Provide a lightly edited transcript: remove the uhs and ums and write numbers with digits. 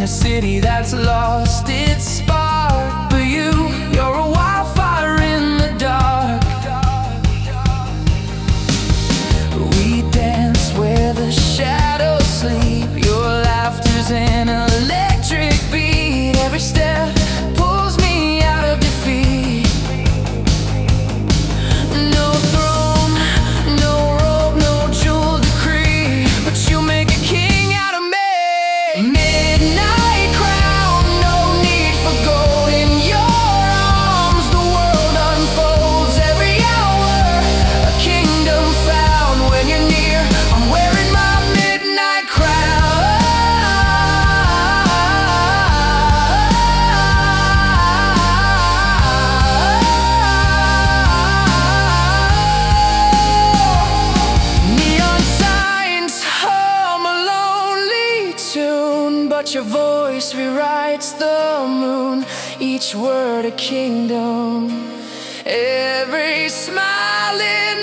a city that's lost its spark. But you're a wildfire in the dark. We dance where the shadows sleep. Your laughter's an electric beat. Every step pulls me out of defeat. No throne, no robe, no jewel decree, but you make a king out of me. Midnight crown, no need for gold. In your arms the world unfolds. Every hour a kingdom found. When you're near, I'm wearing my midnight crown. Neon signs hum a lonely tune, but your voice rewrites the moon. Each word a kingdom, every smile in